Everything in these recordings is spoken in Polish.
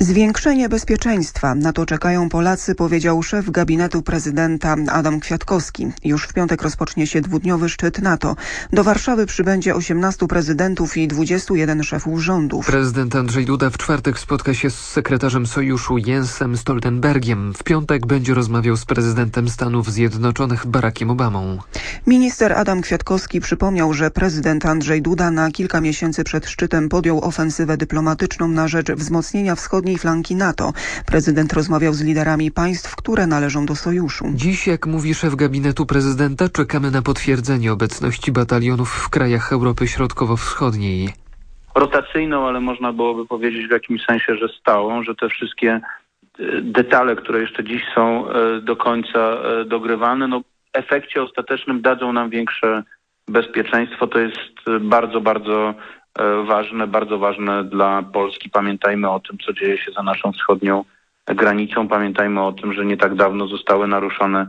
Zwiększenie bezpieczeństwa. Na to czekają Polacy, powiedział szef gabinetu prezydenta Adam Kwiatkowski. Już w piątek rozpocznie się dwudniowy szczyt NATO. Do Warszawy przybędzie 18 prezydentów i 21 szefów rządów. Prezydent Andrzej Duda w czwartek spotka się z sekretarzem sojuszu Jensem Stoltenbergiem. W piątek będzie rozmawiał z prezydentem Stanów Zjednoczonych Barackiem Obamą. Minister Adam Kwiatkowski przypomniał, że prezydent Andrzej Duda na kilka miesięcy przed szczytem podjął ofensywę dyplomatyczną na rzecz wzmocnienia wschodniej flanki NATO. Prezydent rozmawiał z liderami państw, które należą do sojuszu. Dziś, jak mówi szef gabinetu prezydenta, czekamy na potwierdzenie obecności batalionów w krajach Europy Środkowo-Wschodniej. Rotacyjną, ale można byłoby powiedzieć w jakimś sensie, że stałą, że te wszystkie detale, które jeszcze dziś są do końca dogrywane, w efekcie ostatecznym dadzą nam większe bezpieczeństwo. To jest bardzo, bardzo ważne dla Polski. Pamiętajmy o tym, co dzieje się za naszą wschodnią granicą. Pamiętajmy o tym, że nie tak dawno zostały naruszone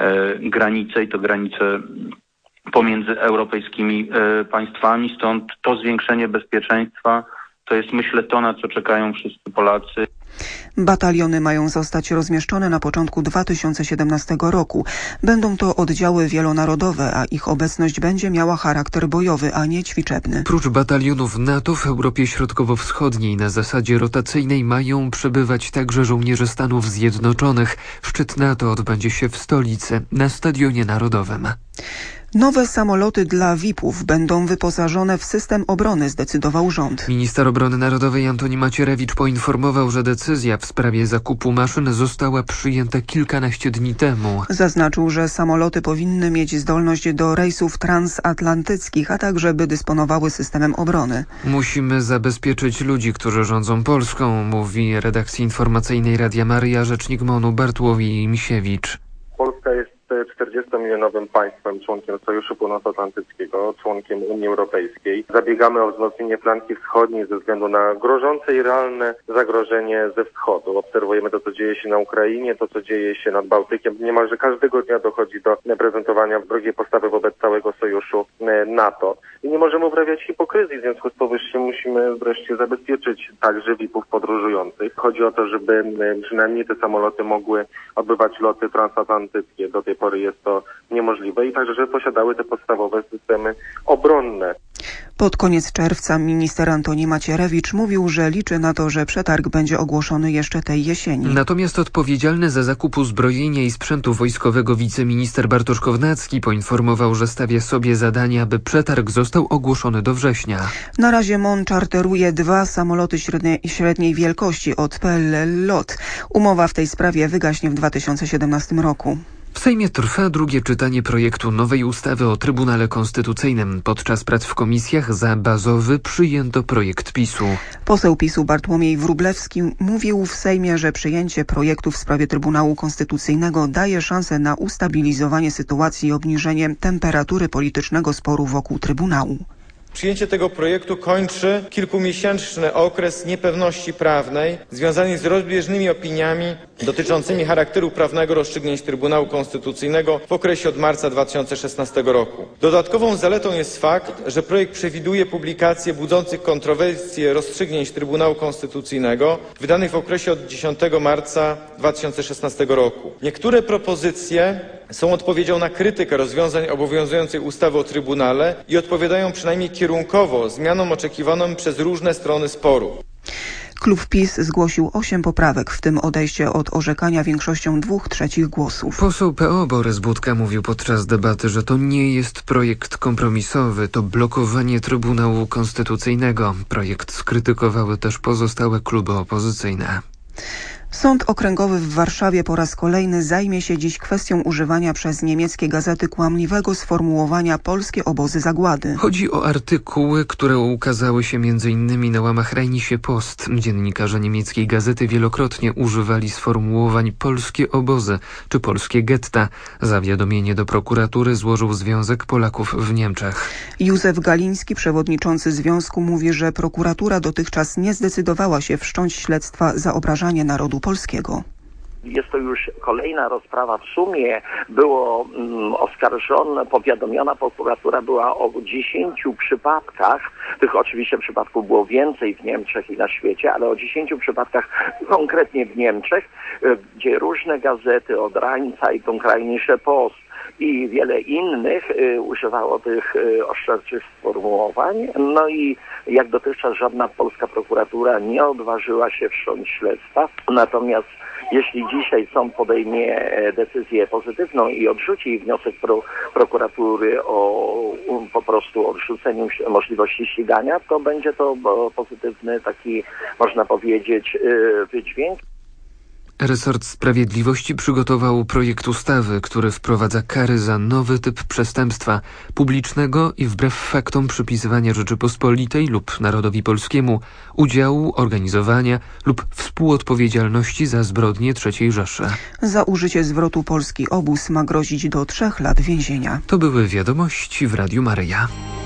granice i to granice pomiędzy europejskimi państwami. Stąd to zwiększenie bezpieczeństwa to jest, myślę, to, na co czekają wszyscy Polacy. Bataliony mają zostać rozmieszczone na początku 2017 roku. Będą to oddziały wielonarodowe, a ich obecność będzie miała charakter bojowy, a nie ćwiczebny. Prócz batalionów NATO w Europie Środkowo-Wschodniej na zasadzie rotacyjnej mają przebywać także żołnierze Stanów Zjednoczonych. Szczyt NATO odbędzie się w stolicy, na Stadionie Narodowym. Nowe samoloty dla VIP-ów będą wyposażone w system obrony, zdecydował rząd. Minister Obrony Narodowej Antoni Macierewicz poinformował, że decyzja w sprawie zakupu maszyn została przyjęta kilkanaście dni temu. Zaznaczył, że samoloty powinny mieć zdolność do rejsów transatlantyckich, a także by dysponowały systemem obrony. Musimy zabezpieczyć ludzi, którzy rządzą Polską, mówi redakcji informacyjnej Radia Maryja rzecznik MON-u Bartłomiej Misiewicz. Polska jest 40-milionowym państwem, członkiem Sojuszu Północnoatlantyckiego, członkiem Unii Europejskiej. Zabiegamy o wzmocnienie flanki wschodniej ze względu na grożące i realne zagrożenie ze wschodu. Obserwujemy to, co dzieje się na Ukrainie, to, co dzieje się nad Bałtykiem. Niemalże każdego dnia dochodzi do prezentowania wrogiej postawy wobec całego Sojuszu NATO. I nie możemy uprawiać hipokryzji, w związku z powyższym musimy wreszcie zabezpieczyć także VIP-ów podróżujących. Chodzi o to, żeby przynajmniej te samoloty mogły odbywać loty transatlantyckie. Do tej pory jest to niemożliwe i także, żeby posiadały te podstawowe systemy obronne. Pod koniec czerwca minister Antoni Macierewicz mówił, że liczy na to, że przetarg będzie ogłoszony jeszcze tej jesieni. Natomiast odpowiedzialny za zakup uzbrojenia i sprzętu wojskowego wiceminister Bartosz Kownacki poinformował, że stawia sobie zadanie, aby przetarg został ogłoszony do września. Na razie MON czarteruje 2 samoloty średniej wielkości od PLL LOT. Umowa w tej sprawie wygaśnie w 2017 roku. W Sejmie trwa drugie czytanie projektu nowej ustawy o Trybunale Konstytucyjnym. Podczas prac w komisjach za bazowy przyjęto projekt PiS-u. Poseł PiS-u Bartłomiej Wróblewski mówił w Sejmie, że przyjęcie projektu w sprawie Trybunału Konstytucyjnego daje szansę na ustabilizowanie sytuacji i obniżenie temperatury politycznego sporu wokół Trybunału. Przyjęcie tego projektu kończy kilkumiesięczny okres niepewności prawnej związany z rozbieżnymi opiniami dotyczącymi charakteru prawnego rozstrzygnięć Trybunału Konstytucyjnego w okresie od marca 2016 roku. Dodatkową zaletą jest fakt, że projekt przewiduje publikację budzących kontrowersje rozstrzygnięć Trybunału Konstytucyjnego wydanych w okresie od 10 marca 2016 roku. Niektóre propozycje są odpowiedzią na krytykę rozwiązań obowiązującej ustawy o Trybunale i odpowiadają przynajmniej kierunkowo zmianom oczekiwanym przez różne strony sporu. Klub PiS zgłosił 8 poprawek, w tym odejście od orzekania większością 2/3 głosów. Poseł PO Borys Budka mówił podczas debaty, że to nie jest projekt kompromisowy, to blokowanie Trybunału Konstytucyjnego. Projekt skrytykowały też pozostałe kluby opozycyjne. Sąd Okręgowy w Warszawie po raz kolejny zajmie się dziś kwestią używania przez niemieckie gazety kłamliwego sformułowania polskie obozy zagłady. Chodzi o artykuły, które ukazały się m.in. na łamach Rheinische Post. Dziennikarze niemieckiej gazety wielokrotnie używali sformułowań polskie obozy czy polskie getta. Zawiadomienie do prokuratury złożył Związek Polaków w Niemczech. Józef Galiński, przewodniczący związku, mówi, że prokuratura dotychczas nie zdecydowała się wszcząć śledztwa za obrażanie narodu polskiego. Jest to już kolejna rozprawa. W sumie było powiadomiona prokuratura była o 10 przypadkach. Tych oczywiście przypadków było więcej w Niemczech i na świecie, ale o 10 przypadkach konkretnie w Niemczech, gdzie różne gazety od Rhein Zeitung, Rheinische Post i wiele innych używało tych oszczerczych sformułowań. No i jak dotychczas żadna polska prokuratura nie odważyła się wszcząć śledztwa. Natomiast jeśli dzisiaj sąd podejmie decyzję pozytywną i odrzuci wniosek prokuratury o po prostu odrzuceniu możliwości ścigania, to będzie to pozytywny taki, można powiedzieć, wydźwięk. Resort Sprawiedliwości przygotował projekt ustawy, który wprowadza kary za nowy typ przestępstwa publicznego i wbrew faktom przypisywania Rzeczypospolitej lub narodowi polskiemu udziału, organizowania lub współodpowiedzialności za zbrodnie III Rzeszy. Za użycie zwrotu polski obóz ma grozić do 3 lat więzienia. To były wiadomości w Radiu Maryja.